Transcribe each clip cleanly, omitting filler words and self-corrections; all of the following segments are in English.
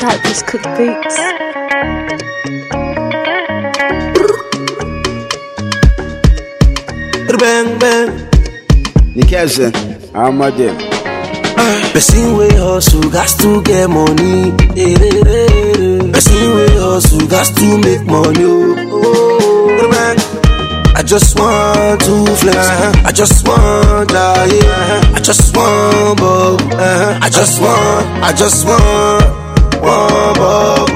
Cypress Cook Beats. Bang bang. Nikeze, Amade. Person wey hustle got to get money. Person wey hustle got to make money. Oh, bang. I just want to flex. I just want die. I just want bub. I just want bub.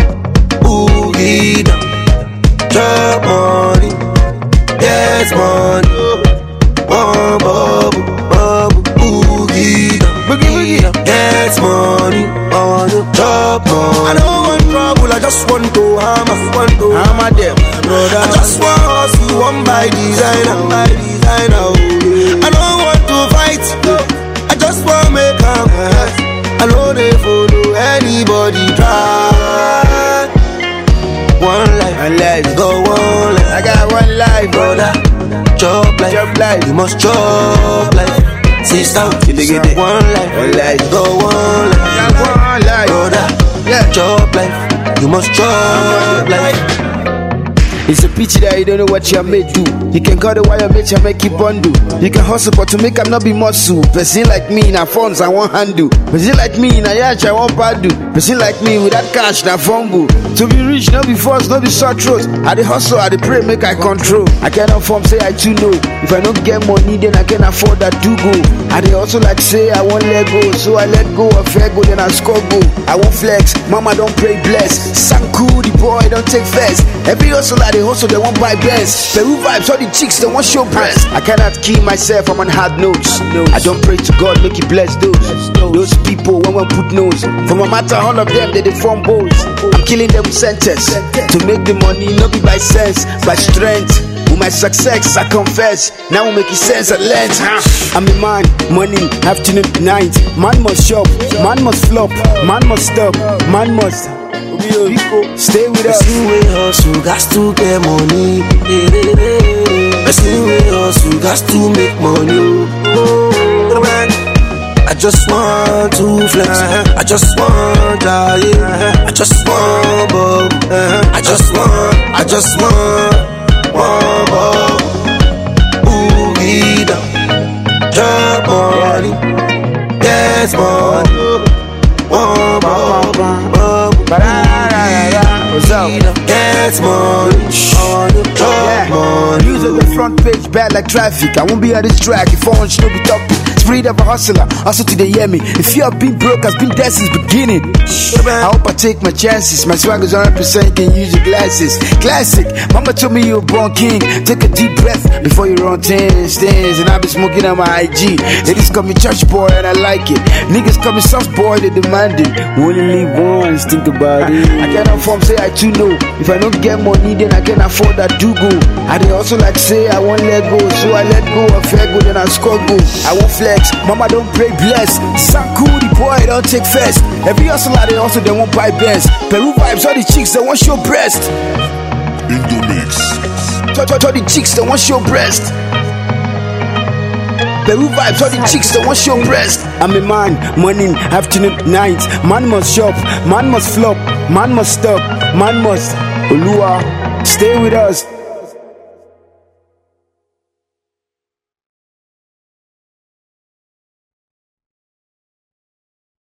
Boogie down. Drop money. Get money. One bubble. Boogie down. Get money. On the drop money. I don't want trouble. I just want to hammer them. Brother, I just want hustle, one by designer. Oh. I don't want to fight, I just want to make them. I know they follow anybody try. One life, go one life. I got one life, Brother, chop life, you must chop life. Sister, one life, go one life. Brother, chop life, you must chop life. It's a pity that you don't know what you made do. You can call the wire mate you make it bundle. You can hustle but to make them not be muscle. Person like me na funds I want handle. Person like me na yacht I want badu. Person like me with that cash na fumble. To be rich no be force, no be short roads. I dey hustle, I dey pray make I control. I cannot form say I too know. If I don't get money then I can afford that do go. I dey also like say I won't let go. So I let go of fair go then I score go. I won't flex, mama don't pray bless. Sanku the boy don't take first. Every hustle I hustle, they won't buy bands. Peru vibes, all the chicks, they won't show breast. I cannot kill myself, I'm on hard notes. I don't pray to God, make it bless those people when we put nose. For my matter, all of them, they form bows. I'm killing them with sentence. To make the money, not be by sense, by strength. With my success, I confess. Now we make it sense at length. I'm a man, morning, afternoon, night. Man must shop, man must flop, man must stop, man must. Stay with us. Person wey hustle got to get money. Person wey hustle got to make money. I just want to flex. I just want die. I just want bub. I just want one bub. Boogie down. Drop money. Get money. One bub. Get money, News on the front page, bad like traffic. I won't be on this track if I should be topic. Spirit of a hustler, hustle till they hear me. If you have been broke, I've been there since beginning. I hope I take my chances. My swag is 100%, you can use your glasses. Classic, mama told me you were born king. Take a deep breath before you run 10 stands. And I've been smoking on my IG. Ladies call me church boy and I like it. Niggas call me soft boy, they demand it. We only live once, think about it. I cannot form, say I too know. If I don't get money, then I can afford that do go. I dey also like say I won't let go. So I let go of fair go, then I score go. I won't flex, mama don't pray bless. Sanku the boy don't take first. Every hustler they also they won't buy best. Peru vibes, all the chicks they won't show breast. Indomix. All the chicks they won't show breast. Peru vibes, all the chicks they won't show breast. I'm a man, morning, afternoon, night. Man must shop, man must flop, man must stop, man must. Olua, stay with us.